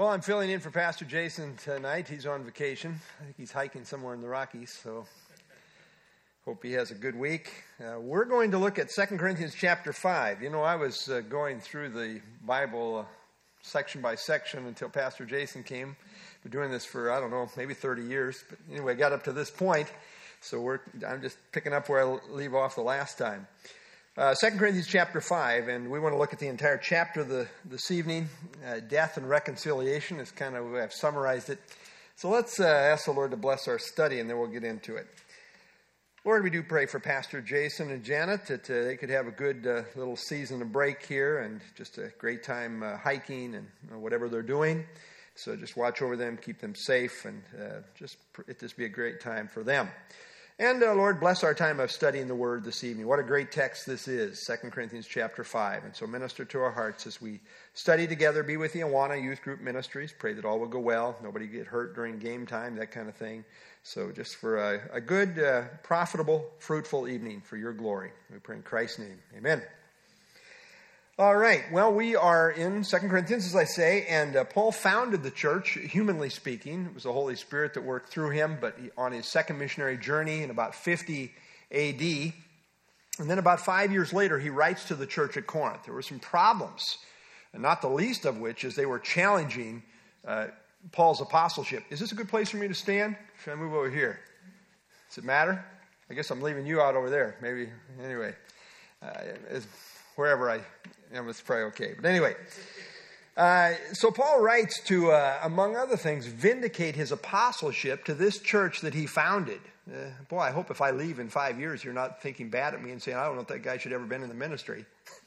Well, I'm filling in for Pastor Jason tonight. He's on vacation. I think he's hiking somewhere in the Rockies, so hope he has a good week. We're going to look at 2 Corinthians chapter 5. You know, I was going through the Bible section by section until Pastor Jason came. Been doing this for, I don't know, maybe 30 years. But anyway, I got up to this point, so I'm just picking up where I leave off the last time. 2 Corinthians chapter 5, and we want to look at the entire chapter this evening. Death and reconciliation is kind of the way I've summarized it. So let's ask the Lord to bless our study, and then we'll get into it. Lord, we do pray for Pastor Jason and Janet that they could have a good little season of break here and just a great time hiking and whatever they're doing. So just watch over them, keep them safe, and just let this be a great time for them. And Lord, bless our time of studying the Word this evening. What a great text this is, 2 Corinthians chapter 5. And so minister to our hearts as we study together. Be with the Awana Youth Group Ministries. Pray that all will go well. Nobody get hurt during game time, that kind of thing. So just for a good, profitable, fruitful evening for your glory. We pray in Christ's name. Amen. All right. Well, we are in 2 Corinthians, as I say, and Paul founded the church, humanly speaking. It was the Holy Spirit that worked through him, but on his second missionary journey in about 50 A.D., and then about 5 years later, he writes to the church at Corinth. There were some problems, and not the least of which is they were challenging Paul's apostleship. Is this a good place for me to stand? Should I move over here? Does it matter? I guess I'm leaving you out over there. Maybe, anyway, wherever I am, it's probably okay. But anyway, so Paul writes to, among other things, vindicate his apostleship to this church that he founded. Boy, I hope if I leave in 5 years, you're not thinking bad at me and saying, I don't know if that guy should ever been in the ministry.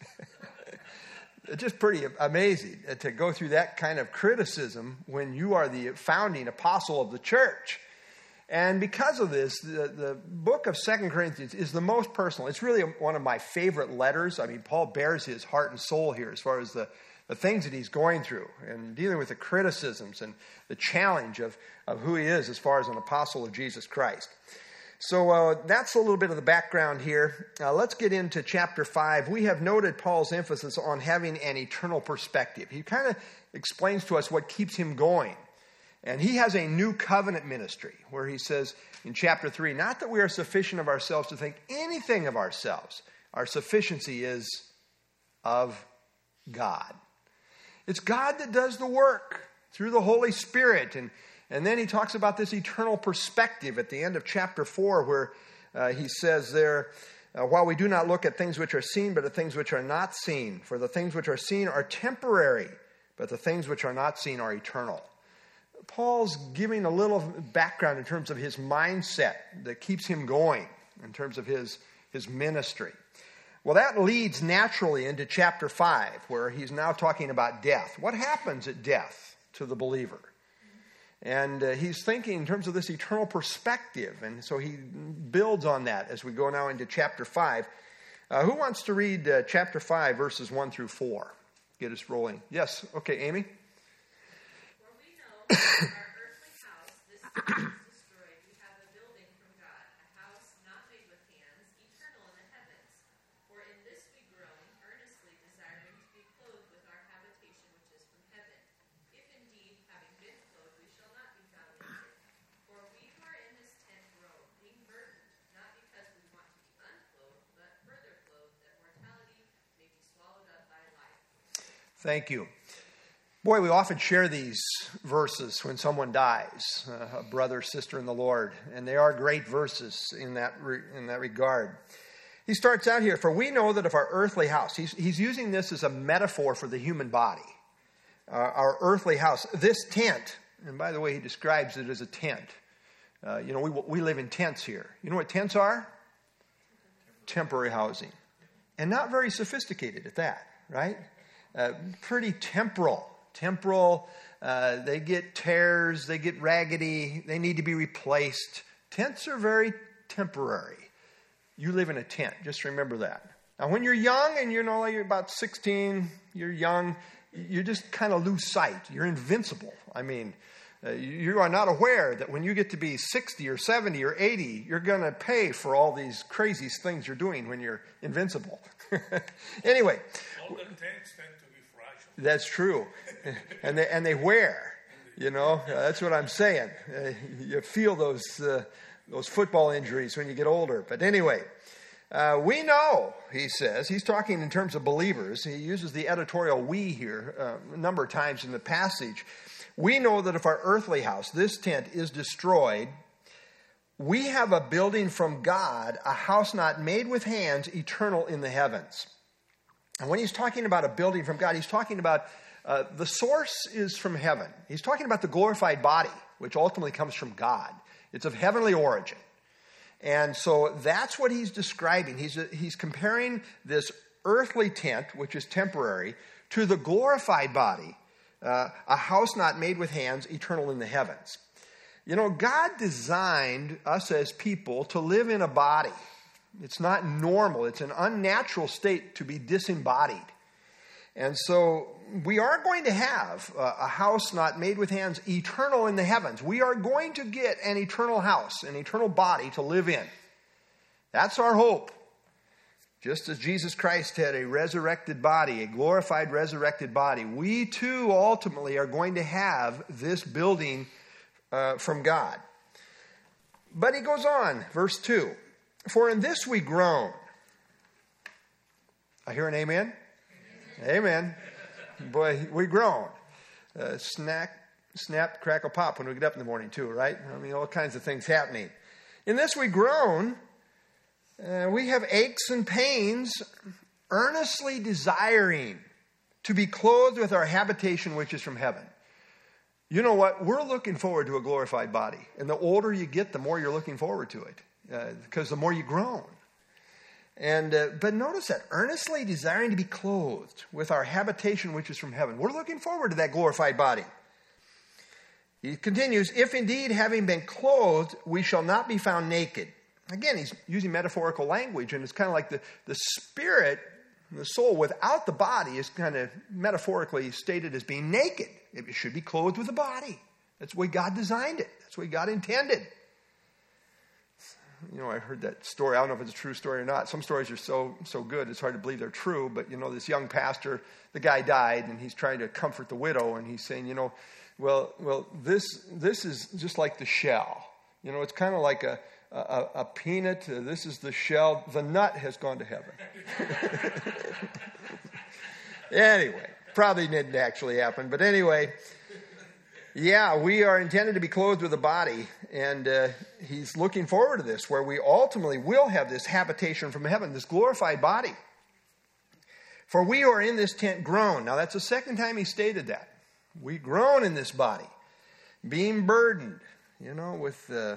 It's just pretty amazing to go through that kind of criticism when you are the founding apostle of the church. And because of this, the book of 2 Corinthians is the most personal. It's really one of my favorite letters. I mean, Paul bears his heart and soul here as far as the things that he's going through and dealing with the criticisms and the challenge of who he is as far as an apostle of Jesus Christ. So that's a little bit of the background here. Let's get into chapter 5. We have noted Paul's emphasis on having an eternal perspective. He kind of explains to us what keeps him going. And he has a new covenant ministry where he says in chapter 3, not that we are sufficient of ourselves to think anything of ourselves. Our sufficiency is of God. It's God that does the work through the Holy Spirit. And then he talks about this eternal perspective at the end of chapter 4 where he says there, while we do not look at things which are seen, but at things which are not seen. For the things which are seen are temporary, but the things which are not seen are eternal. Paul's giving a little background in terms of his mindset that keeps him going in terms of his ministry. Well, that leads naturally into chapter 5, where he's now talking about death. What happens at death to the believer? And he's thinking in terms of this eternal perspective, and so he builds on that as we go now into chapter 5. Who wants to read chapter 5, verses 1 through 4? Get us rolling. Yes, okay, Amy? Our earthly house, this world is destroyed. We have a building from God, a house not made with hands, eternal in the heavens. For in this we groan, earnestly desiring to be clothed with our habitation which is from heaven. If indeed, having been clothed, we shall not be found naked. For we who are in this tent groan, being burdened, not because we want to be unclothed, but further clothed, that mortality may be swallowed up by life. Thank you. Boy, we often share these verses when someone dies, a brother, sister in the Lord, and they are great verses in that regard. He starts out here, for we know that if our earthly house, he's using this as a metaphor for the human body, our earthly house, this tent, and by the way, he describes it as a tent. We live in tents here. You know what tents are? Temporary housing. And not very sophisticated at that, right? Pretty temporal. They get tears, they get raggedy, they need to be replaced. Tents are very temporary. You live in a tent, just remember that. Now when you're young and you're about 16, you're young, you just kind of lose sight. You're invincible. I mean, you are not aware that when you get to be 60 or 70 or 80, you're going to pay for all these crazy things you're doing when you're invincible. Anyway. Older tents tend to be fragile. That's true. And they wear, that's what I'm saying. You feel those football injuries when you get older. But anyway, we know, he says, he's talking in terms of believers. He uses the editorial we here a number of times in the passage. We know that if our earthly house, this tent, is destroyed, we have a building from God, a house not made with hands, eternal in the heavens. And when he's talking about a building from God, he's talking about the source is from heaven. He's talking about the glorified body, which ultimately comes from God. It's of heavenly origin. And so that's what he's describing. He's comparing this earthly tent, which is temporary, to the glorified body, a house not made with hands, eternal in the heavens. God designed us as people to live in a body. It's not normal. It's an unnatural state to be disembodied. And so we are going to have a house not made with hands, eternal in the heavens. We are going to get an eternal house, an eternal body to live in. That's our hope. Just as Jesus Christ had a resurrected body, a glorified resurrected body, we too ultimately are going to have this building from God. But he goes on, verse 2. For in this we groan. I hear an amen? Amen. Boy, we groan. Snap, crackle, pop when we get up in the morning too, right? I mean, all kinds of things happening. In this we groan. We have aches and pains, earnestly desiring to be clothed with our habitation which is from heaven. You know what? We're looking forward to a glorified body. And the older you get, the more you're looking forward to it. Because the more you groan. But notice that, earnestly desiring to be clothed with our habitation which is from heaven. We're looking forward to that glorified body. He continues, if indeed having been clothed, we shall not be found naked. Again, he's using metaphorical language, and it's kind of like the spirit, the soul without the body is kind of metaphorically stated as being naked. It should be clothed with the body. That's the way God designed it. That's the way God intended. I heard that story. I don't know if it's a true story or not. Some stories are so good, it's hard to believe they're true. But, this young pastor, the guy died, and he's trying to comfort the widow. And he's saying, this is just like the shell. It's kind of like a peanut. This is the shell. The nut has gone to heaven. Anyway, probably didn't actually happen. But anyway, yeah, we are intended to be clothed with a body, and he's looking forward to this, where we ultimately will have this habitation from heaven, this glorified body. For we who are in this tent groan. Now, that's the second time he stated that. We groan in this body, being burdened, with the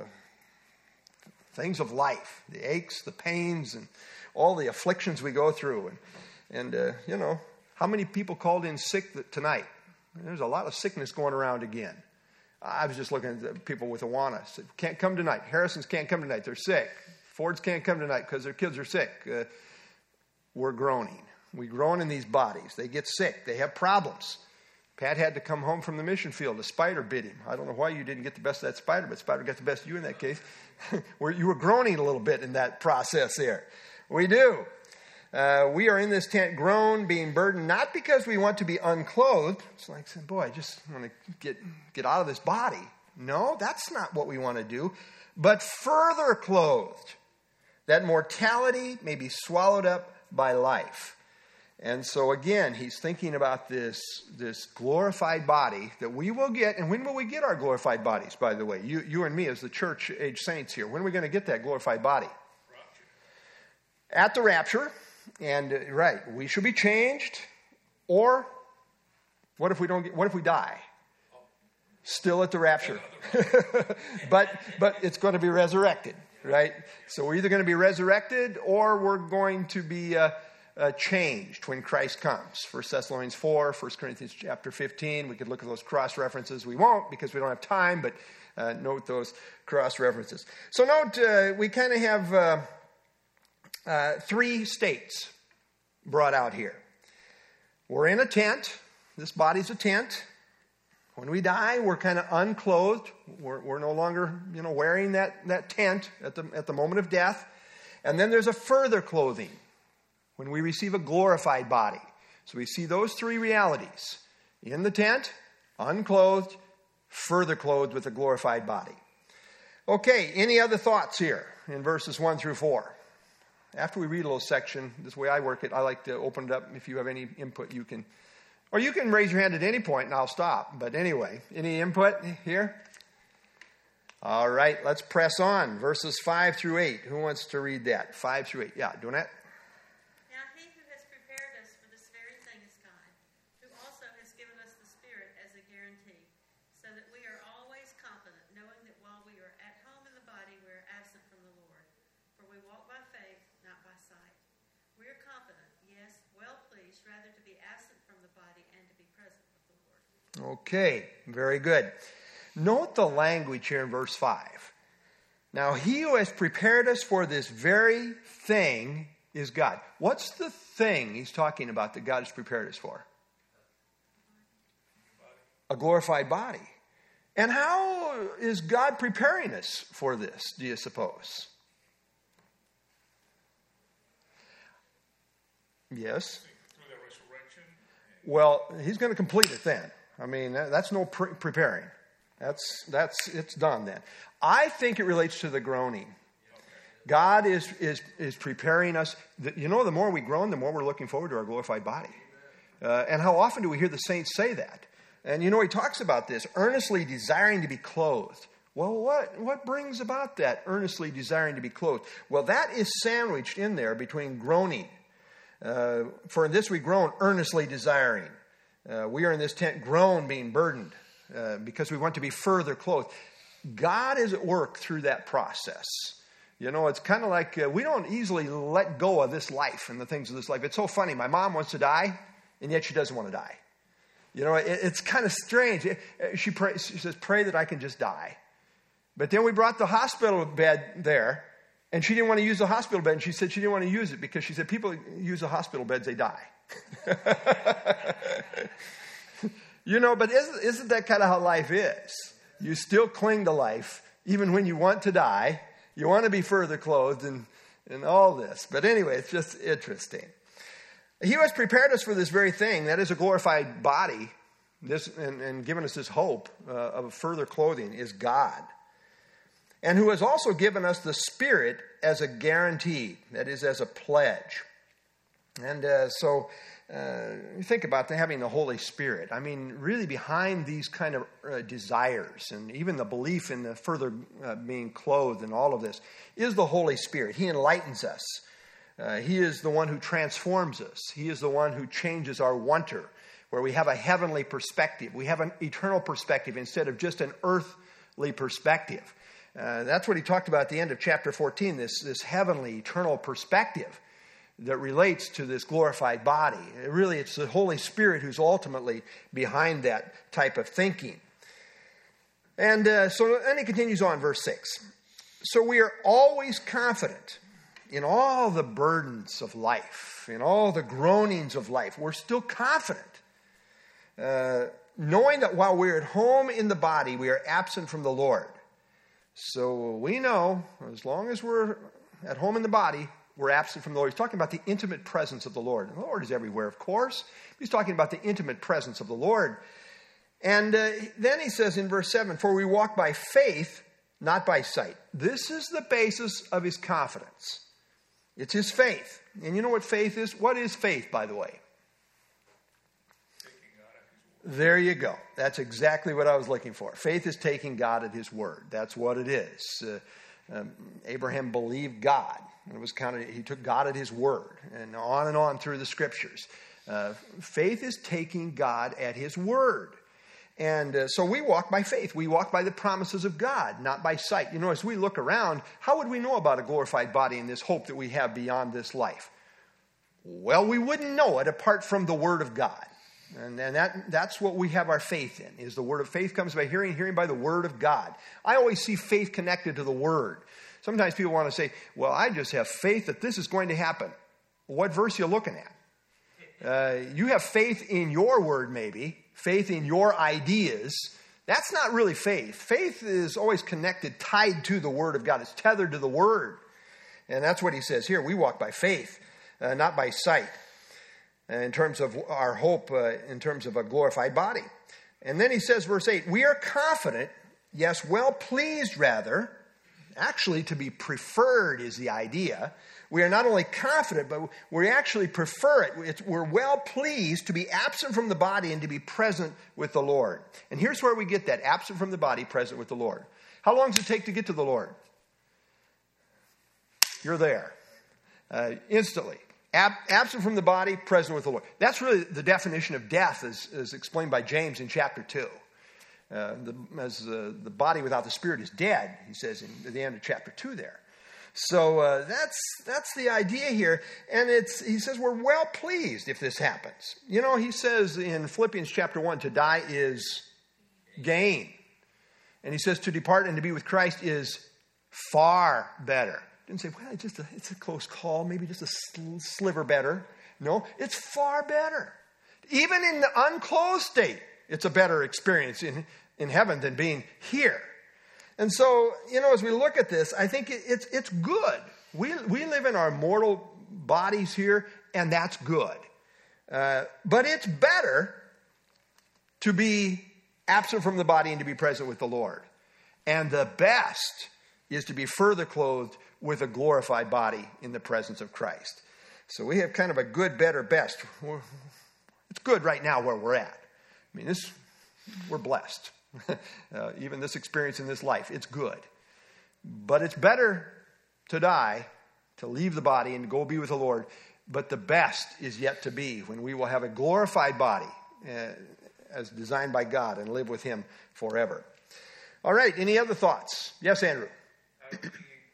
things of life, the aches, the pains, and all the afflictions we go through. And how many people called in sick tonight? There's a lot of sickness going around again. I was just looking at the people with Awana. Can't come tonight. Harrison's can't come tonight. They're sick. Fords can't come tonight because their kids are sick. We're groaning. We groan in these bodies. They get sick. They have problems. Pat had to come home from the mission field. A spider bit him. I don't know why you didn't get the best of that spider, but spider got the best of you in that case. You were groaning a little bit in that process there. We do. We are in this tent groan, being burdened, not because we want to be unclothed. It's like saying, boy, I just want to get out of this body. No, that's not what we want to do. But further clothed, that mortality may be swallowed up by life. And so again, he's thinking about this glorified body that we will get. And when will we get our glorified bodies, by the way? You and me as the church age saints here. When are we going to get that glorified body? Rapture. At the rapture. And right, we should be changed. Or what if we die? Still at the rapture. but it's going to be resurrected, right? So we're either going to be resurrected or we're going to be changed when Christ comes. 1 Thessalonians 4, 1 Corinthians chapter 15. We could look at those cross references. We won't because we don't have time, but note those cross references. So note, we kind of have three states brought out here. We're in a tent. This body's a tent. When we die, we're kind of unclothed. We're no longer, wearing that tent at the moment of death. And then there's a further clothing when we receive a glorified body. So we see those three realities. In the tent, unclothed, further clothed with a glorified body. Okay, any other thoughts here in verses 1 through 4? After we read a little section, this way I work it, I like to open it up. If you have any input, you can, or you can raise your hand at any point and I'll stop. But anyway, any input here? All right, let's press on. Verses 5 through 8. Who wants to read that? 5 through 8. Yeah, Donette? Now he who has prepared us for this very thing is God, who also has given us the Spirit as a guarantee, so that we are always confident, knowing that while we are at home in the body, we are absent from the Lord. For we walk by faith, not by sight. We are confident, yes, well pleased, rather to be absent from the body and to be present with the Lord. Okay, very good. Note the language here in verse 5. Now, he who has prepared us for this very thing is God. What's the thing he's talking about that God has prepared us for? A glorified body. And how is God preparing us for this, do you suppose? Yes. Through the resurrection. Well, he's going to complete it then. I mean, that's no preparing. It's done then. I think it relates to the groaning. God is preparing us. The more we groan, the more we're looking forward to our glorified body. And how often do we hear the saints say that? And he talks about this, earnestly desiring to be clothed. Well, what brings about that, earnestly desiring to be clothed? Well, that is sandwiched in there between groaning. For in this we groan, earnestly desiring. We are in this tent, groan, being burdened. Because we want to be further clothed. God is at work through that process. It's kind of like we don't easily let go of this life and the things of this life. It's so funny. My mom wants to die, and yet she doesn't want to die. It's kind of strange. She says, pray that I can just die. But then we brought the hospital bed there, and she didn't want to use the hospital bed. And she said she didn't want to use it because she said people use the hospital beds, they die. But isn't that kind of how life is? You still cling to life, even when you want to die. You want to be further clothed and all this. But anyway, it's just interesting. He who has prepared us for this very thing, that is a glorified body, and given us this hope of further clothing, is God. And who has also given us the Spirit as a guarantee, that is, as a pledge. And so you think about having the Holy Spirit. I mean, really behind these kind of desires and even the belief in the further being clothed and all of this is the Holy Spirit. He enlightens us. He is the one who transforms us. He is the one who changes our wanter, where we have a heavenly perspective. We have an eternal perspective instead of just an earthly perspective. That's what he talked about at the end of chapter 14, this heavenly, eternal perspective that relates to this glorified body. Really, it's the Holy Spirit who's ultimately behind that type of thinking. And so then he continues on, verse 6. So we are always confident in all the burdens of life, in all the groanings of life. We're still confident, knowing that while we're at home in the body, we are absent from the Lord. So we know, as long as we're at home in the body, we're absent from the Lord. He's talking about the intimate presence of the Lord. And the Lord is everywhere, of course. He's talking about the intimate presence of the Lord. And then he says in verse 7, for we walk by faith, not by sight. This is the basis of his confidence. It's his faith. And you know what faith is? What is faith, by the way? There you go. That's exactly what I was looking for. Faith is taking God at his word. That's what it is. Abraham believed God. And it was counted. He took God at his word, and on through the scriptures. Faith is taking God at his word. And so we walk by faith. We walk by the promises of God, not by sight. As we look around, how would we know about a glorified body and this hope that we have beyond this life? Well, we wouldn't know it apart from the word of God. And that's what we have our faith in, is the word of faith comes by hearing, hearing by the word of God. I always see faith connected to the word. Sometimes people want to say, well, I just have faith that this is going to happen. What verse are you looking at? You have faith in your word, maybe. Faith in your ideas. That's not really faith. Faith is always connected, tied to the word of God. It's tethered to the word. And that's what he says here. We walk by faith, not by sight. in terms of our hope, in terms of a glorified body. And then he says, verse 8, we are confident, yes, well pleased rather, actually to be preferred is the idea. We are not only confident, but we actually prefer it. We're well pleased to be absent from the body and to be present with the Lord. And here's where we get that, absent from the body, present with the Lord. How long does it take to get to the Lord? You're there. Instantly. Absent from the body, present with the Lord. That's really the definition of death as explained by James in chapter 2. The body without the spirit is dead, he says at the end of chapter 2 there. So that's the idea here. And he says we're well pleased if this happens. You know, he says in Philippians chapter 1, to die is gain. And he says to depart and to be with Christ is far better. Didn't say, well, it's a close call, maybe just a sliver better. No, it's far better. Even in the unclothed state, it's a better experience in heaven than being here. And so, you know, as we look at this, I think it's good. We live in our mortal bodies here, and that's good. But it's better to be absent from the body and to be present with the Lord. And the best is to be further clothed with a glorified body in the presence of Christ. So we have kind of a good, better, best. It's good right now where we're at. I mean, we're blessed. Even this experience in this life, it's good. But it's better to die, to leave the body and go be with the Lord. But the best is yet to be when we will have a glorified body as designed by God and live with Him forever. All right, any other thoughts? Yes, Andrew. How do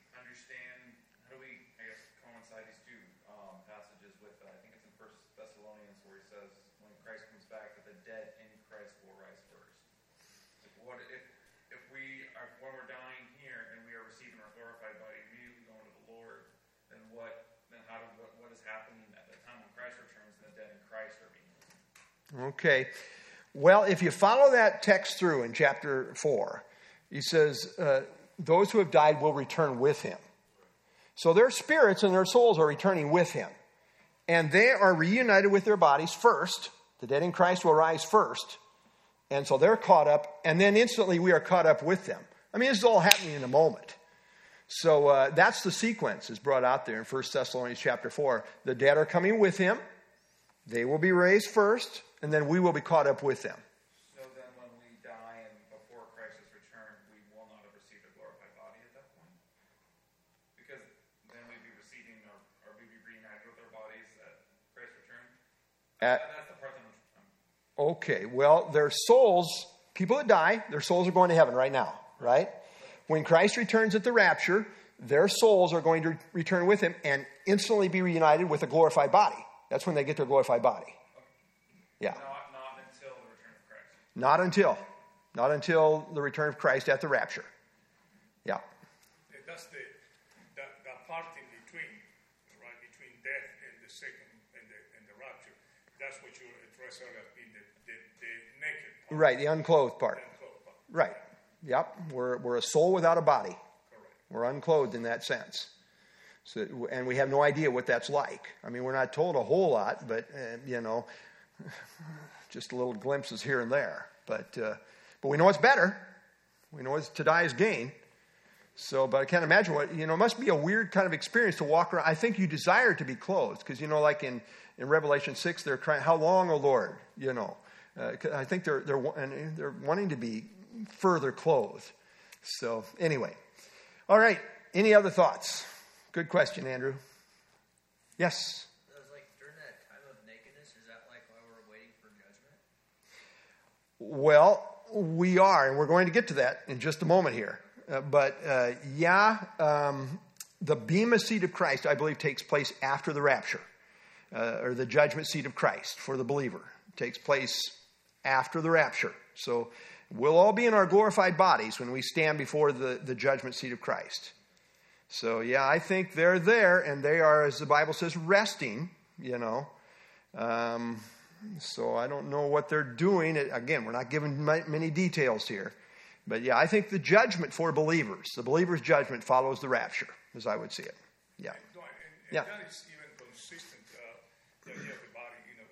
we coincide these two passages with, I think it's in 1 Thessalonians where he says, when Christ comes back, that the dead in Christ will rise first. Like what if when we're dying here and we are receiving our glorified body, immediately going to the Lord, then what is happening at the time when Christ returns and the dead in Christ are being risen? Okay. Well, if you follow that text through in chapter 4, he says, those who have died will return with him. So their spirits and their souls are returning with him. And they are reunited with their bodies first. The dead in Christ will rise first. And so they're caught up. And then instantly we are caught up with them. I mean, this is all happening in a moment. So that's the sequence is brought out there in 1 Thessalonians chapter 4. The dead are coming with him. They will be raised first. And then we will be caught up with them. So then when we die and before Christ is returned, we will not have received a glorified body at that point? Because then we'd be receiving, or we'd be reunited with our bodies at Christ's return? That's the part that I'm... Okay, well, their souls, people that die, their souls are going to heaven right now, right? When Christ returns at the rapture, their souls are going to return with him and instantly be reunited with a glorified body. That's when they get their glorified body. Yeah. Not until the return of Christ. Not until the return of Christ at the rapture. Yeah. That's the part in between, right? Between death and the second and the rapture. That's what you address as being the naked part. Right, the unclothed part. The unclothed part. Right. Yep. We're a soul without a body. Correct. We're unclothed in that sense. So, and we have no idea what that's like. I mean, we're not told a whole lot, but just little glimpses here and there. But we know it's better. We know to die is gain. So, but I can't imagine it must be a weird kind of experience to walk around. I think you desire to be clothed because, like in Revelation 6, they're crying, how long, O Lord? I think they're wanting to be further clothed. So anyway. All right. Any other thoughts? Good question, Andrew. Yes. During that time of nakedness, is that like while we're waiting for judgment? Well, we are, and we're going to get to that in just a moment here. The Bema seat of Christ, I believe, takes place after the rapture, or the judgment seat of Christ for the believer. It takes place after the rapture. So we'll all be in our glorified bodies when we stand before the judgment seat of Christ. So, yeah, I think they're there, and they are, as the Bible says, resting, So I don't know what they're doing. Again, we're not given many details here. But, yeah, I think the judgment for believers, the believer's judgment follows the rapture, as I would see it. Yeah. And Yeah. that is even consistent, the idea of the body,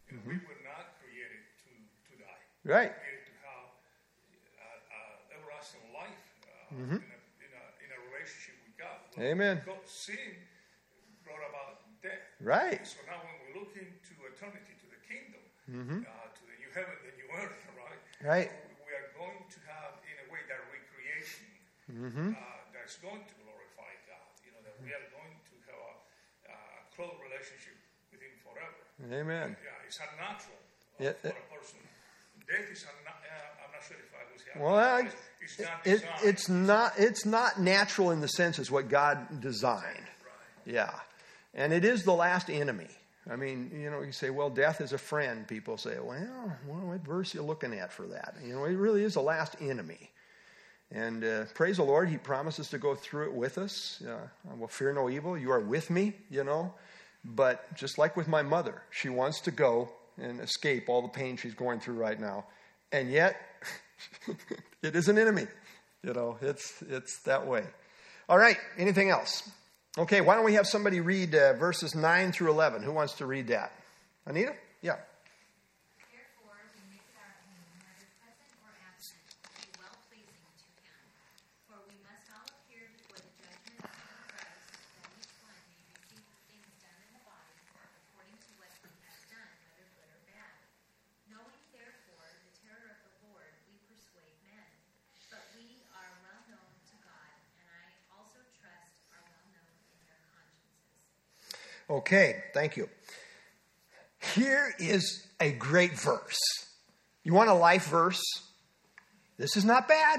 You know, we were not created to die. Right. We're created to have everlasting life in a relationship with God. Amen. Sin brought about death. Right. So now when we look into eternity, to the kingdom, to the new heaven, the new earth, right? Right. We are going to have, in a way, that recreation that's going to glorify God. You know, that we are going to have a close relationship with Him forever. Amen. Yeah, it's unnatural Yeah, for a person. Death is I'm not sure if I was here. Well, It's not designed. it's not natural in the sense as what God designed. Right. Yeah. And it is the last enemy. I mean, you know, you say, well, death is a friend. People say, well, what verse are you looking at for that? You know, it really is the last enemy. And praise the Lord, He promises to go through it with us. I will fear no evil. You are with me, you know. But just like with my mother, she wants to go and escape all the pain she's going through right now. And yet, it is an enemy. You know, it's that way. All right, anything else? Okay, why don't we have somebody read verses 9 through 11? Who wants to read that? Anita? Yeah. Therefore, we make it our aim, whether present or absent, to be well-pleasing to Him. For we must all appear before the judgment seat of Christ, that each one may receive the things done in the body, according to what he has done, whether good or bad. Knowing, therefore, the terror of the Lord, we persuade men. But we are well known to God, and I also trust are well known in their consciences. Okay, thank you. Here is a great verse. You want a life verse? This is not bad.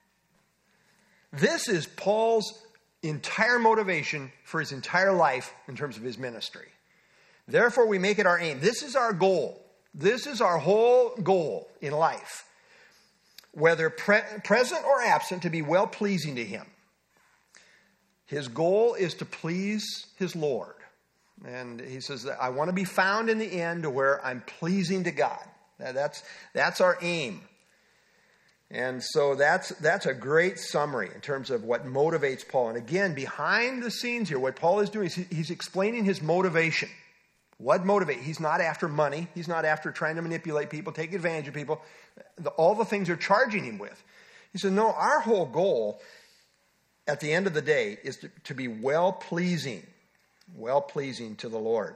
This is Paul's entire motivation for his entire life in terms of his ministry. Therefore, we make it our aim. This is our goal. This is our whole goal in life. Whether present or absent, to be well-pleasing to Him. His goal is to please his Lord. And he says that I want to be found in the end to where I'm pleasing to God. That's our aim. And so that's a great summary in terms of what motivates Paul. And again, behind the scenes here, what Paul is doing is he's explaining his motivation. What motivates? He's not after money. He's not after trying to manipulate people, take advantage of people. All the things they're charging him with. He said, no, our whole goal at the end of the day is to be well-pleasing to the Lord.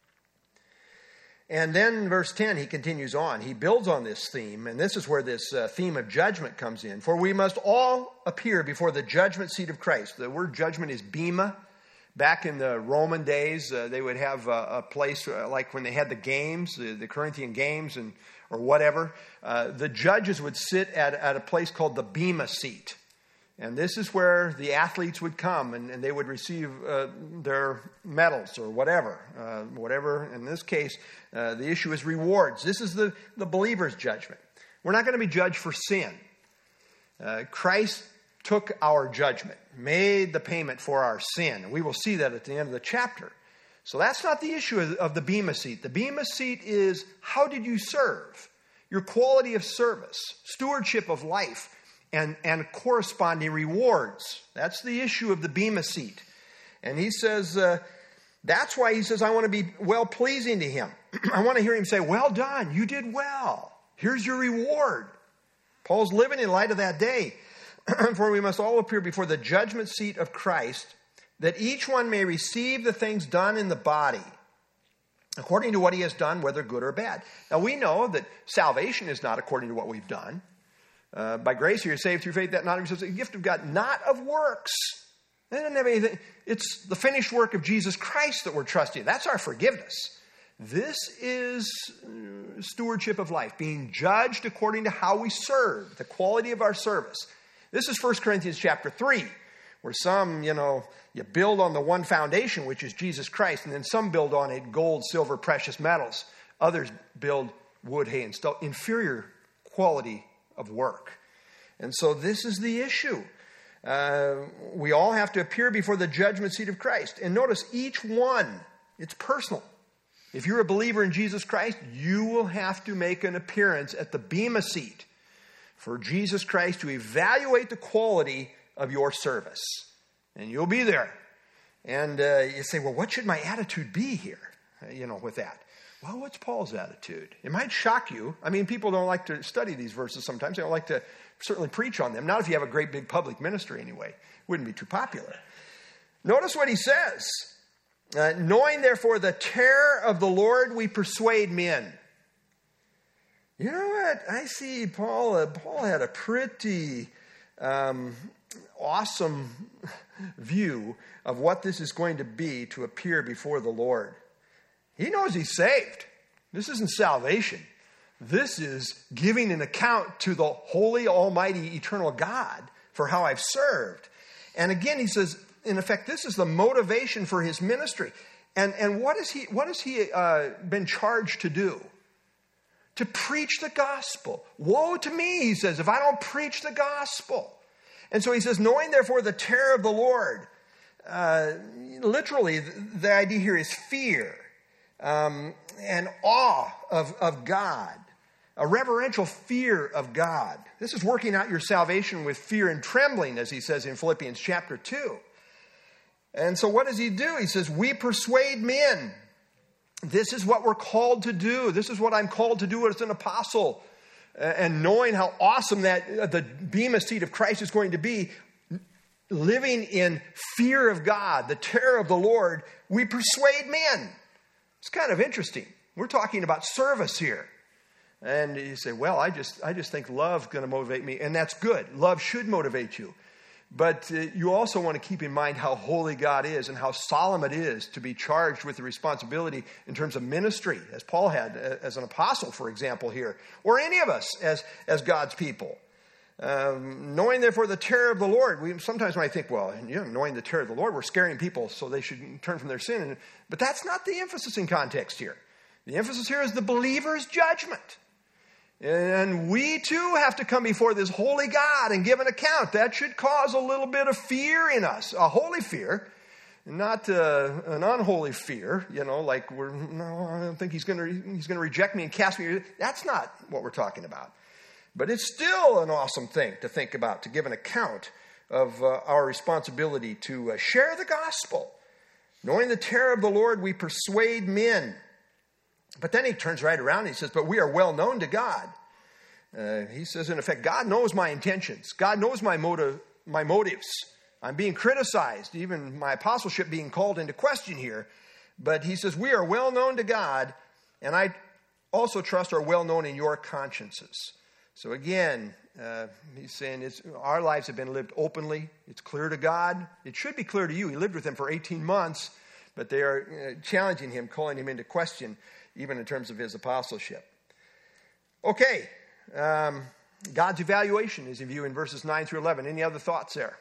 And then verse 10, he continues on. He builds on this theme, and this is where this theme of judgment comes in. For we must all appear before the judgment seat of Christ. The word judgment is bema. Back in the Roman days, they would have a place like when they had the games, the Corinthian games or whatever. The judges would sit at a place called the bema seat. And this is where the athletes would come and they would receive their medals or whatever. Whatever, in this case, the issue is rewards. This is the believer's judgment. We're not going to be judged for sin. Christ took our judgment, made the payment for our sin. And we will see that at the end of the chapter. So that's not the issue of the bema seat. The bema seat is, how did you serve? Your quality of service, stewardship of life, and corresponding rewards. That's the issue of the bema seat. And he says, that's why he says, I want to be well-pleasing to Him. I want to hear Him say, well done, you did well. Here's your reward. Paul's living in light of that day. For we must all appear before the judgment seat of Christ, that each one may receive the things done in the body, according to what he has done, whether good or bad. Now we know that salvation is not according to what we've done. By grace you're saved through faith, that not of yourselves, a gift of God, not of works. They didn't have anything. It's the finished work of Jesus Christ that we're trusting. That's our forgiveness. This is stewardship of life, being judged according to how we serve, the quality of our service. This is 1 Corinthians chapter 3, where some, you build on the one foundation, which is Jesus Christ, and then some build on it gold, silver, precious metals. Others build wood, hay, and stone. Inferior quality of work. And so this is the issue. We all have to appear before the judgment seat of Christ. And notice, each one, it's personal. If you're a believer in Jesus Christ, you will have to make an appearance at the bema seat for Jesus Christ to evaluate the quality of your service. And you'll be there. And you say, well, what should my attitude be here, with that? Well, what's Paul's attitude? It might shock you. I mean, people don't like to study these verses sometimes. They don't like to certainly preach on them. Not if you have a great big public ministry anyway. Wouldn't be too popular. Notice what he says. Knowing, therefore, the terror of the Lord, we persuade men. You know what? I see Paul had a pretty awesome view of what this is going to be to appear before the Lord. He knows he's saved. This isn't salvation. This is giving an account to the holy, almighty, eternal God for how I've served. And again, he says, in effect, this is the motivation for his ministry. And what has he been charged to do? To preach the gospel. Woe to me, he says, if I don't preach the gospel. And so he says, knowing therefore the terror of the Lord. Literally, the idea here is fear and awe of God. A reverential fear of God. This is working out your salvation with fear and trembling, as he says in Philippians chapter 2. And so what does he do? He says, we persuade men. This is what we're called to do. This is what I'm called to do as an apostle. And knowing how awesome that the bema seat of Christ is going to be, living in fear of God, the terror of the Lord, we persuade men. It's kind of interesting. We're talking about service here. And you say, well, I just think love's going to motivate me. And that's good. Love should motivate you. But you also want to keep in mind how holy God is and how solemn it is to be charged with the responsibility in terms of ministry, as Paul had as an apostle, for example, here, or any of us as God's people. Knowing, therefore, the terror of the Lord. Sometimes when I think, well, knowing the terror of the Lord, we're scaring people so they should turn from their sin. But that's not the emphasis in context here. The emphasis here is the believer's judgment. And we too have to come before this holy God and give an account. That should cause a little bit of fear in us, a holy fear, not an unholy fear. Like I don't think he's going to reject me and cast me. That's not what we're talking about. But it's still an awesome thing to think about, to give an account of our responsibility to share the gospel. Knowing the terror of the Lord, we persuade men. But then he turns right around and he says, but we are well known to God. He says, in effect, God knows my intentions. God knows my motives. I'm being criticized, even my apostleship being called into question here. But he says, we are well known to God, and I also trust are well known in your consciences. So again, he's saying our lives have been lived openly. It's clear to God. It should be clear to you. He lived with them for 18 months, but they are challenging him, calling him into question, even in terms of his apostleship. Okay, God's evaluation is in view in verses 9 through 11. Any other thoughts there?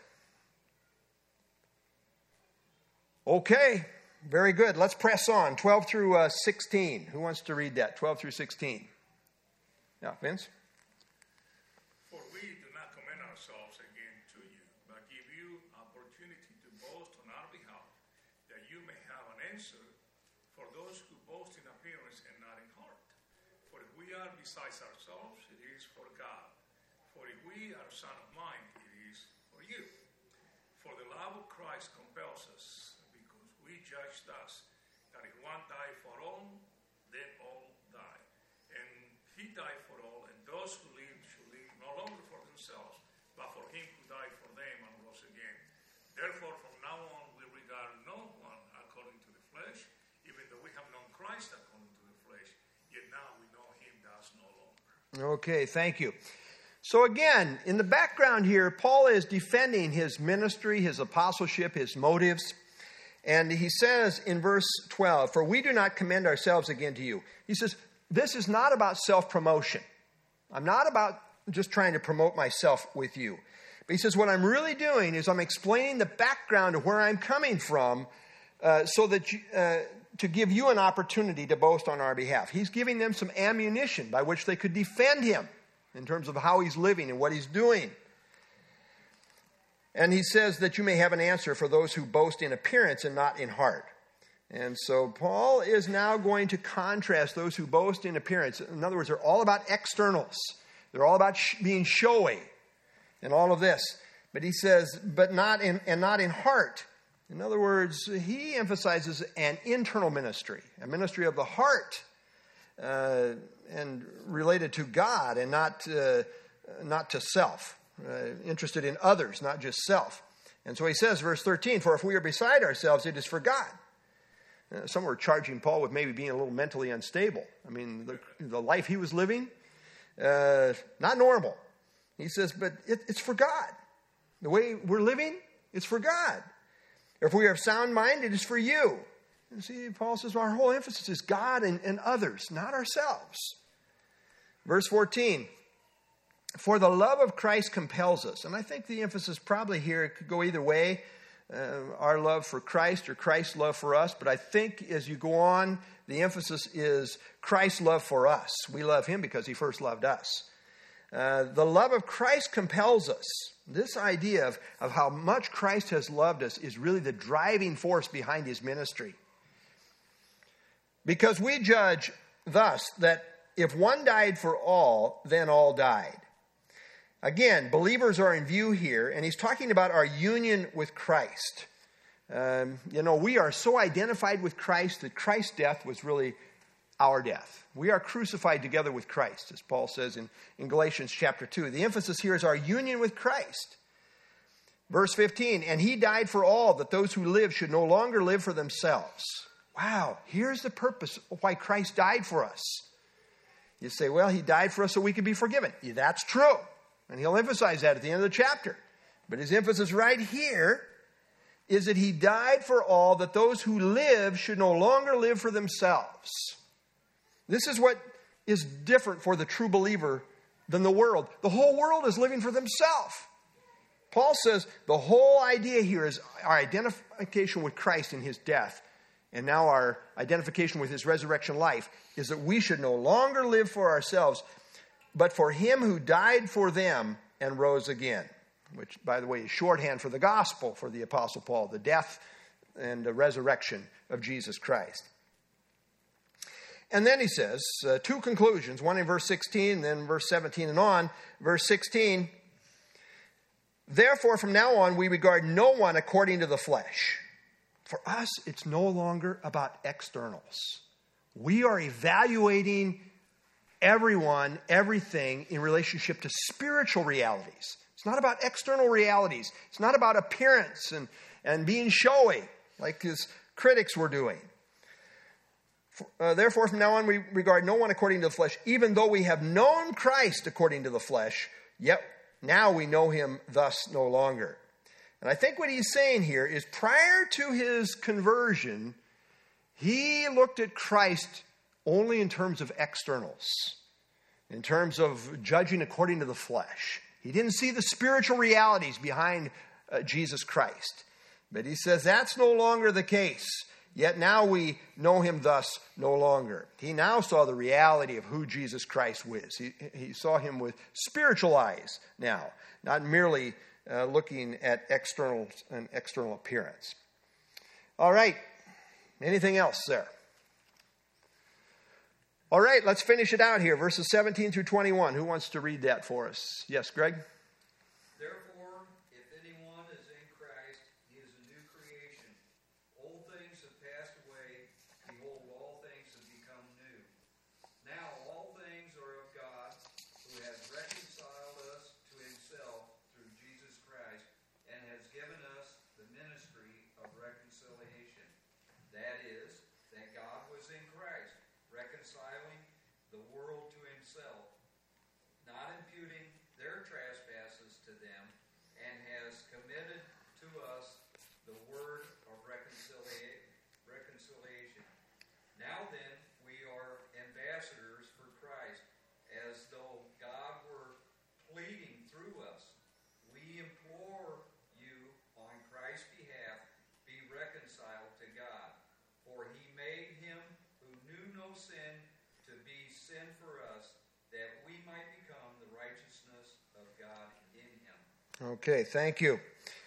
Okay, very good. Let's press on. 12 through 16. Who wants to read that? 12 through 16. Yeah, Vince? For we do not commend ourselves again to you, but give you opportunity to boast on our behalf, that you may have an answer for those who boast in appearance and not in heart. For if we are besides ourselves, it is for God. For if we are son of mind, it is for you. For the love of Christ compels us, because we judge thus, that if one died for all, then all die. And he died for all, and those who live should live no longer for themselves, but for him who died for them and rose again. Therefore, from now on, we regard no one according to the flesh, even though we have known Christ according to the flesh, yet now we know him thus no longer. Okay, thank you. So again, in the background here, Paul is defending his ministry, his apostleship, his motives. And he says in verse 12, for we do not commend ourselves again to you. He says, this is not about self-promotion. I'm not about just trying to promote myself with you. But he says, what I'm really doing is I'm explaining the background of where I'm coming from so that to give you an opportunity to boast on our behalf. He's giving them some ammunition by which they could defend him in terms of how he's living and what he's doing. And he says that you may have an answer for those who boast in appearance and not in heart. And so Paul is now going to contrast those who boast in appearance. In other words, they're all about externals. They're all about being showy and all of this. But he says, but not in heart. In other words, he emphasizes an internal ministry, a ministry of the heart. and related to God and not to self. Interested in others, not just self. And so he says, verse 13, for if we are beside ourselves, it is for God. Some were charging Paul with maybe being a little mentally unstable. I mean, the life he was living, not normal. He says, but it's for God. The way we're living, it's for God. If we are of sound mind, it is for you. And see, Paul says, well, our whole emphasis is God and others, not ourselves. Verse 14, for the love of Christ compels us. And I think the emphasis probably here could go either way. Our love for Christ or Christ's love for us. But I think as you go on, the emphasis is Christ's love for us. We love him because he first loved us. The love of Christ compels us. This idea of how much Christ has loved us is really the driving force behind his ministry. Because we judge thus that if one died for all, then all died. Again, believers are in view here, and he's talking about our union with Christ. We are so identified with Christ that Christ's death was really our death. We are crucified together with Christ, as Paul says in Galatians chapter 2. The emphasis here is our union with Christ. Verse 15, and he died for all, that those who live should no longer live for themselves. Wow, here's the purpose of why Christ died for us. You say, well, he died for us so we could be forgiven. Yeah, that's true. And he'll emphasize that at the end of the chapter. But his emphasis right here is that he died for all, that those who live should no longer live for themselves. This is what is different for the true believer than the world. The whole world is living for themselves. Paul says the whole idea here is our identification with Christ in his death, and now our identification with his resurrection life, is that we should no longer live for ourselves, but for him who died for them and rose again. Which, by the way, is shorthand for the gospel for the Apostle Paul, the death and the resurrection of Jesus Christ. And then he says two conclusions, one in verse 16, then verse 17 and on. Verse 16, therefore from now on we regard no one according to the flesh. For us, it's no longer about externals. We are evaluating everyone, everything in relationship to spiritual realities. It's not about external realities. It's not about appearance and being showy like his critics were doing. Therefore, from now on, we regard no one according to the flesh. Even though we have known Christ according to the flesh, yet now we know him thus no longer. And I think what he's saying here is prior to his conversion, he looked at Christ only in terms of externals, in terms of judging according to the flesh. He didn't see the spiritual realities behind Jesus Christ. But he says that's no longer the case. Yet now we know him thus no longer. He now saw the reality of who Jesus Christ was. He saw him with spiritual eyes now, not merely looking at external appearance. All right. Anything else there? All right, let's finish it out here. Verses 17 through 21. Who wants to read that for us? Yes, Greg? Therefore, if anyone is in Christ, he is a new creation. Old things have passed away. Behold, all things have become new. Now all things are of God, who has reconciled us to himself through Jesus Christ, and has given us the ministry of reconciliation. That is, that God was in Christ, reconciling the world to himself, not imputing their trespasses to them, and has committed to us the word of reconciliation. Now then, we are ambassadors for Christ, as though God were pleading through us. We implore you on Christ's behalf, be reconciled to God. For he made him who knew no sin to be sin for us, that we might become the righteousness of God in him. Okay, thank you.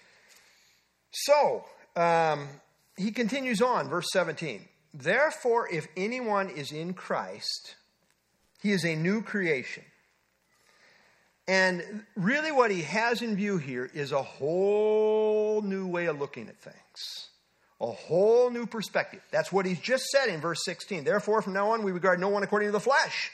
So, he continues on, verse 17. Therefore, if anyone is in Christ, he is a new creation. And really what he has in view here is a whole new way of looking at things. A whole new perspective. That's what he's just said in verse 16. Therefore, from now on, we regard no one according to the flesh.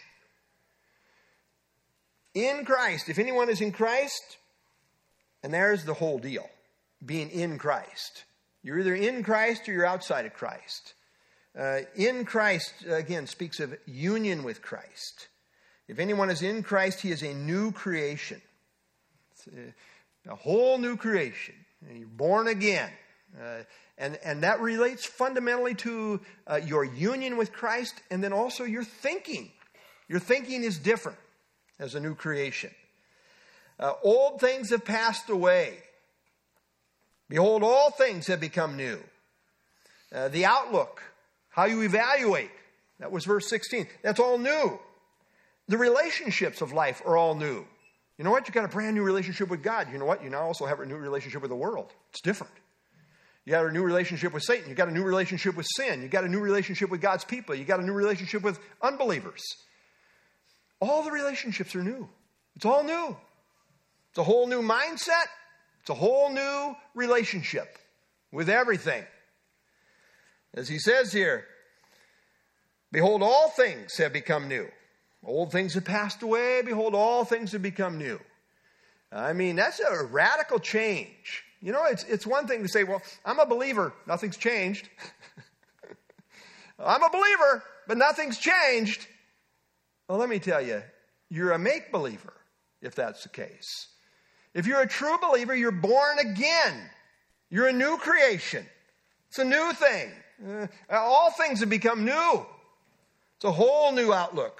In Christ. If anyone is in Christ, and there's the whole deal. Being in Christ. You're either in Christ or you're outside of Christ. In Christ, again, speaks of union with Christ. If anyone is in Christ, he is a new creation. It's a whole new creation. You're born again. And that relates fundamentally to your union with Christ and then also your thinking. Your thinking is different as a new creation. Old things have passed away. Behold, all things have become new. The outlook, how you evaluate, that was verse 16. That's all new. The relationships of life are all new. You know what? You got a brand new relationship with God. You know what? You now also have a new relationship with the world. It's different. You got a new relationship with Satan. You got a new relationship with sin. You got a new relationship with God's people. You got a new relationship with unbelievers. All the relationships are new. It's all new. It's a whole new mindset. It's a whole new relationship with everything. As he says here, behold, all things have become new. Old things have passed away. Behold, all things have become new. I mean, that's a radical change. You know, it's one thing to say, well, I'm a believer. Nothing's changed. I'm a believer, but nothing's changed. Well, let me tell you, you're a make-believer if that's the case. If you're a true believer, you're born again. You're a new creation. It's a new thing. All things have become new. It's a whole new outlook.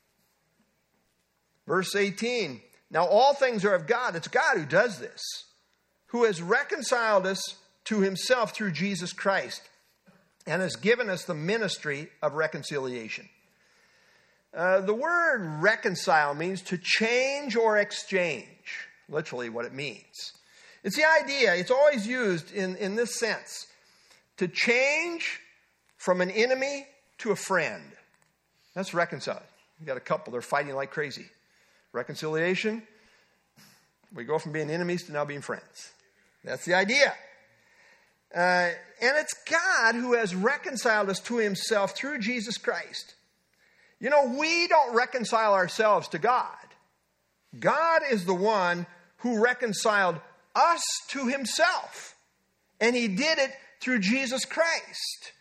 Verse 18, now all things are of God. It's God who does this, who has reconciled us to himself through Jesus Christ and has given us the ministry of reconciliation. The word reconcile means to change or exchange, literally what it means. It's the idea, it's always used in this sense, to change from an enemy to a friend. That's reconcile. You got a couple, they're fighting like crazy. Reconciliation, we go from being enemies to now being friends. That's the idea. And it's God who has reconciled us to himself through Jesus Christ. You know, we don't reconcile ourselves to God. God is the one who reconciled us to himself. And he did it through Jesus Christ.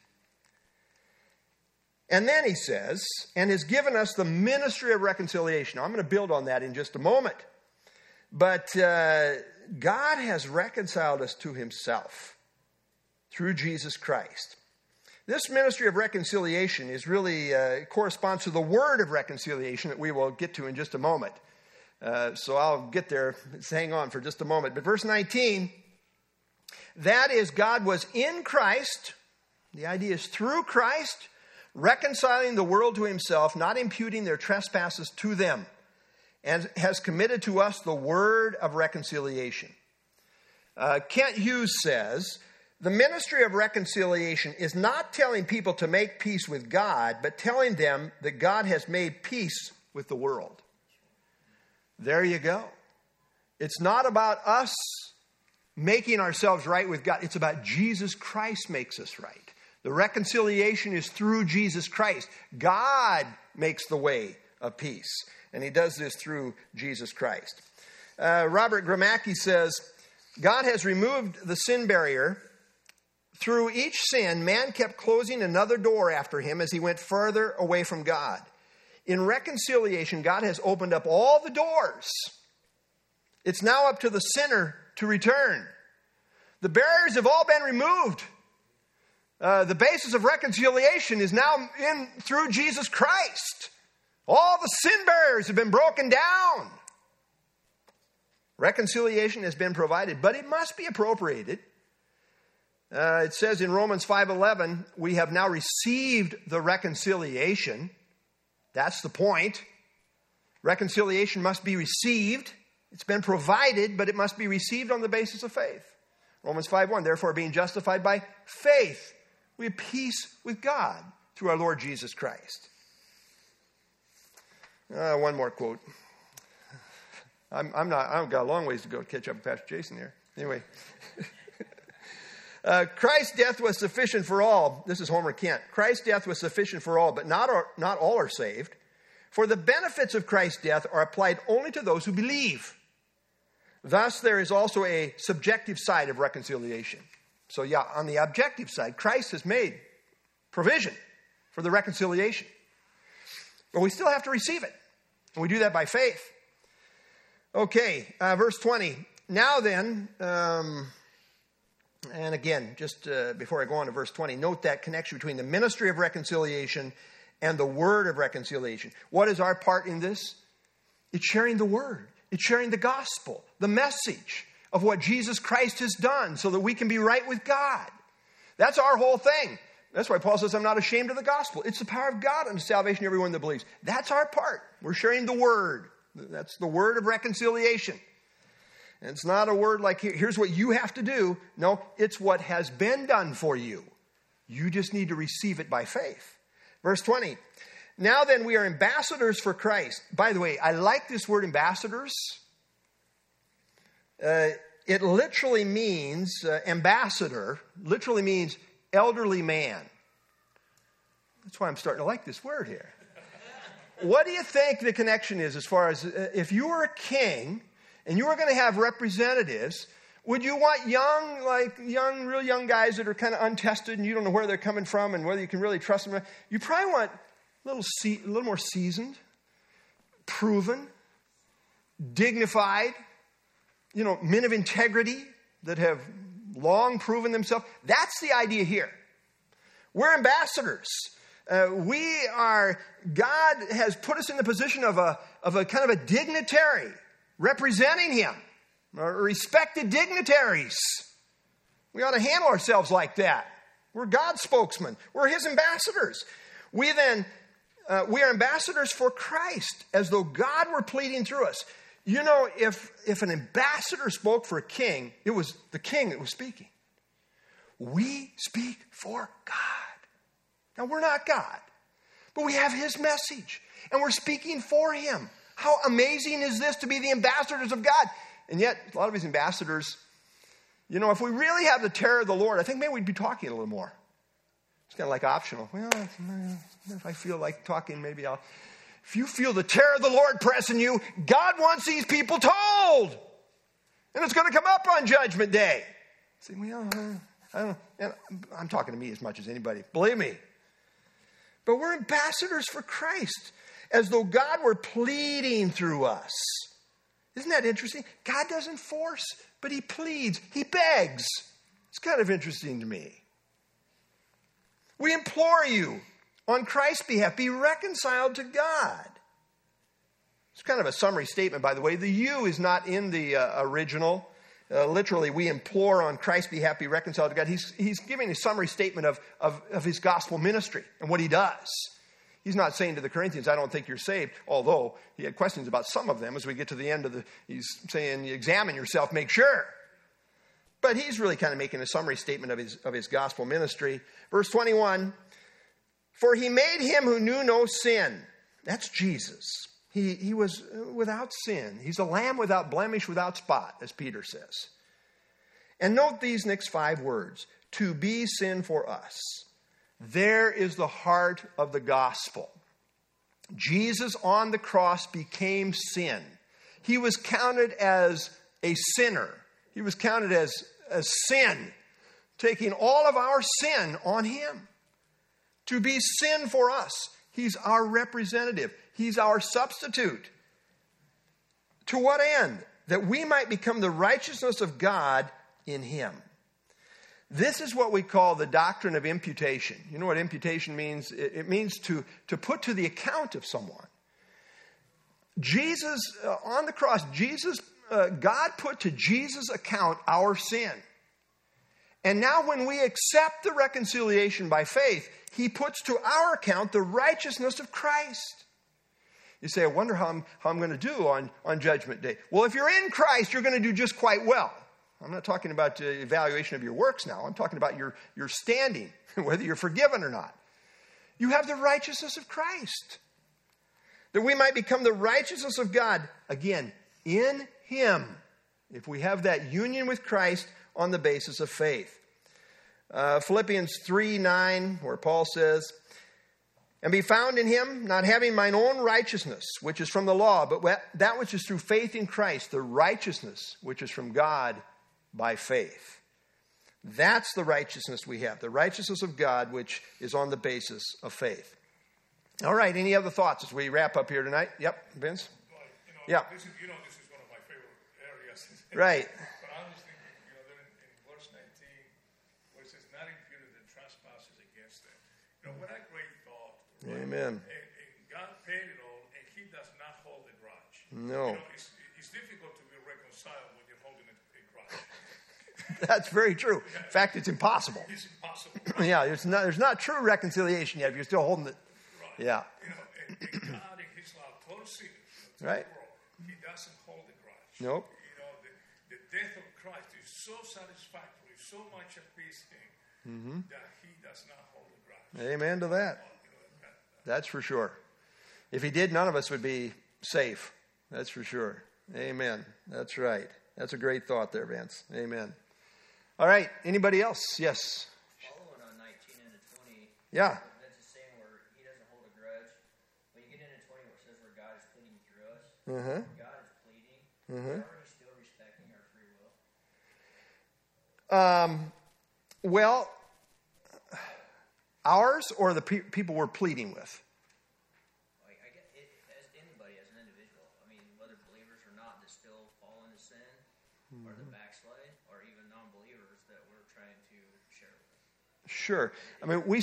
And then he says, and has given us the ministry of reconciliation. Now, I'm going to build on that in just a moment. But God has reconciled us to himself through Jesus Christ. This ministry of reconciliation is really corresponds to the word of reconciliation that we will get to in just a moment. So I'll get there. Let's hang on for just a moment. But verse 19, that is, God was in Christ. The idea is through Christ, reconciling the world to himself, not imputing their trespasses to them, and has committed to us the word of reconciliation. Kent Hughes says, the ministry of reconciliation is not telling people to make peace with God, but telling them that God has made peace with the world. There you go. It's not about us making ourselves right with God. It's about Jesus Christ makes us right. The reconciliation is through Jesus Christ. God makes the way of peace. And he does this through Jesus Christ. Robert Gramacki says, God has removed the sin barrier. Through each sin, man kept closing another door after him as he went further away from God. In reconciliation, God has opened up all the doors. It's now up to the sinner to return. The barriers have all been removed. The basis of reconciliation is now through Jesus Christ. All the sin barriers have been broken down. Reconciliation has been provided, but it must be appropriated. It says in Romans 5:11, we have now received the reconciliation. That's the point. Reconciliation must be received. It's been provided, but it must be received on the basis of faith. Romans 5:1, therefore being justified by faith, we have peace with God through our Lord Jesus Christ. One more quote. I've got a long ways to go to catch up with Pastor Jason here. Anyway. Christ's death was sufficient for all. This is Homer Kent. Christ's death was sufficient for all, but not all are saved. For the benefits of Christ's death are applied only to those who believe. Thus, there is also a subjective side of reconciliation. So yeah, on the objective side, Christ has made provision for the reconciliation. But we still have to receive it. And we do that by faith. Okay, verse 20. Now then, and again, just before I go on to verse 20, note that connection between the ministry of reconciliation and the word of reconciliation. What is our part in this? It's sharing the word. It's sharing the gospel, the message of what Jesus Christ has done so that we can be right with God. That's our whole thing. That's why Paul says, I'm not ashamed of the gospel. It's the power of God unto salvation to everyone that believes. That's our part. We're sharing the word. That's the word of reconciliation. And it's not a word like, here's what you have to do. No, it's what has been done for you. You just need to receive it by faith. Verse 20. Now then, we are ambassadors for Christ. By the way, I like this word ambassadors. It literally means, ambassador, literally means elderly man. That's why I'm starting to like this word here. What do you think the connection is as far as if you were a king and you were going to have representatives, would you want real young guys that are kind of untested and you don't know where they're coming from and whether you can really trust them? You probably want a little more seasoned, proven, dignified, men of integrity that have long proven themselves. That's the idea here. We're ambassadors. God has put us in the position of a kind of a dignitary representing him, respected dignitaries. We ought to handle ourselves like that. We're God's spokesmen. We're his ambassadors. We are ambassadors for Christ, as though God were pleading through us. If an ambassador spoke for a king, it was the king that was speaking. We speak for God. Now, we're not God, but we have his message, and we're speaking for him. How amazing is this to be the ambassadors of God? And yet, a lot of these ambassadors, if we really have the terror of the Lord, I think maybe we'd be talking a little more. It's kind of like optional. Well, if I feel like talking, maybe I'll. If you feel the terror of the Lord pressing you, God wants these people told. And it's going to come up on Judgment Day. Say, I'm talking to me as much as anybody. Believe me. But we're ambassadors for Christ, as though God were pleading through us. Isn't that interesting? God doesn't force, but he pleads. He begs. It's kind of interesting to me. We implore you, on Christ's behalf, be reconciled to God. It's kind of a summary statement, by the way. The you is not in the original. Literally, we implore on Christ's behalf, be reconciled to God. He's giving a summary statement of his gospel ministry and what he does. He's not saying to the Corinthians, I don't think you're saved, although he had questions about some of them as we get to the end he's saying, examine yourself, make sure. But he's really kind of making a summary statement of his gospel ministry. Verse 21, for he made him who knew no sin. That's Jesus. He was without sin. He's a lamb without blemish, without spot, as Peter says. And note these next 5 words. To be sin for us. There is the heart of the gospel. Jesus on the cross became sin. He was counted as a sinner. He was counted as sin, taking all of our sin on him. To be sin for us. He's our representative. He's our substitute. To what end? That we might become the righteousness of God in him. This is what we call the doctrine of imputation. You know what imputation means? It means to put to the account of someone. Jesus, on the cross, God put to Jesus' account our sin. And now when we accept the reconciliation by faith, he puts to our account the righteousness of Christ. You say, I wonder how I'm going to do on Judgment Day. Well, if you're in Christ, you're going to do just quite well. I'm not talking about the evaluation of your works now. I'm talking about your standing, whether you're forgiven or not. You have the righteousness of Christ. That we might become the righteousness of God, again, in him, if we have that union with Christ on the basis of faith. Philippians 3:9, where Paul says, and be found in him, not having mine own righteousness, which is from the law, but that which is through faith in Christ, the righteousness which is from God by faith. That's the righteousness we have, the righteousness of God, which is on the basis of faith. All right, any other thoughts as we wrap up here tonight? Yep, Vince? Well, Yeah. This is one of my favorite areas. Right. But I was thinking, then in verse 19, where it says, not imputed the trespasses against them. What a great thought. Right? Amen. And God paid it all, and he does not hold a grudge. No. It's difficult to be reconciled when you're holding a grudge. That's very true. In fact, it's impossible. It's impossible. Yeah, there's not true reconciliation yet if you're still holding it. Right. Yeah. And God in his love told sinners, to Right. the world, he doesn't hold a grudge. Nope. The death of Christ is so satisfactory, so much appeasing, that he does not hold a grudge. Amen to that. That's for sure. If he did, none of us would be safe. That's for sure. Amen. That's right. That's a great thought there, Vance. Amen. All right. Anybody else? Yes. Following on 19 into 20, Yeah. that's the same where he doesn't hold a grudge. When you get into 20 where it says where God is pleading through us, Uh-huh. God is pleading, are we still respecting our free will? Well, ours or the people we're pleading with? I get it, as anybody, as an individual. I mean, whether believers or not, that still fall into sin, or the backslide, or even non-believers that we're trying to share with. Sure. I mean, we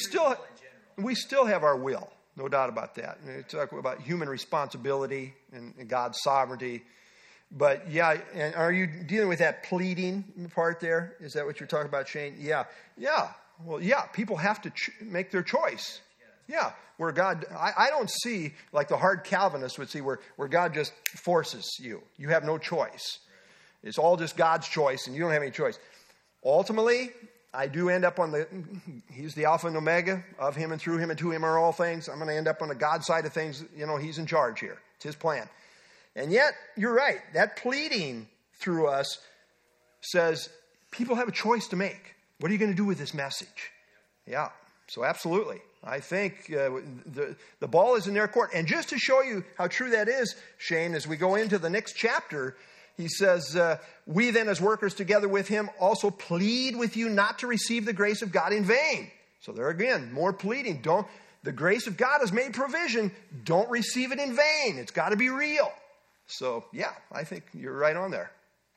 still have our will, no doubt about that. We talk about human responsibility and God's sovereignty. But yeah, and are you dealing with that pleading part there? Is that what you're talking about, Shane? Yeah. Well, yeah, people have to make their choice. Yeah, where God, I don't see, like the hard Calvinists would see, where God just forces you. You have no choice. It's all just God's choice, and you don't have any choice. Ultimately, I do end up he's the Alpha and Omega, of him and through him and to him are all things. I'm going to end up on the God side of things. He's in charge here. It's his plan. And yet, you're right. That pleading through us says people have a choice to make. What are you going to do with this message? Yeah. So absolutely. I think the ball is in their court. And just to show you how true that is, Shane, as we go into the next chapter, he says, we then as workers together with him also plead with you not to receive the grace of God in vain. So there again, more pleading. The grace of God has made provision. Don't receive it in vain. It's got to be real. So, yeah, I think you're right on there.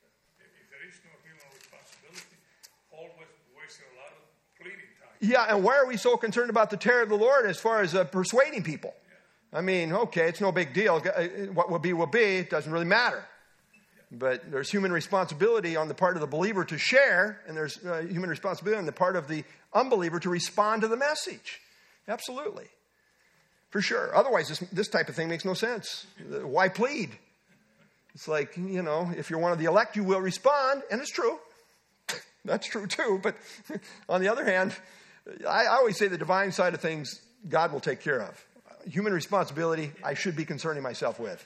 If there is no human responsibility, Paul wasted a lot of pleading time. Yeah, and why are we so concerned about the terror of the Lord as far as persuading people? I mean, okay, it's no big deal. What will be, will be. It doesn't really matter. But there's human responsibility on the part of the believer to share, and there's human responsibility on the part of the unbeliever to respond to the message. Absolutely. For sure. Otherwise, this type of thing makes no sense. Why plead? It's like, if you're one of the elect, you will respond, and it's true. That's true too. But on the other hand, I always say the divine side of things, God will take care of. Human responsibility, I should be concerning myself with.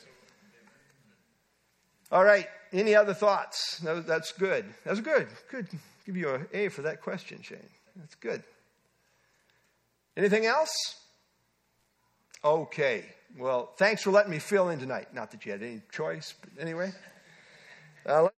All right. Any other thoughts? That's good. That's good. Good. Give you an A for that question, Shane. That's good. Anything else? Okay. Well, thanks for letting me fill in tonight. Not that you had any choice, but anyway.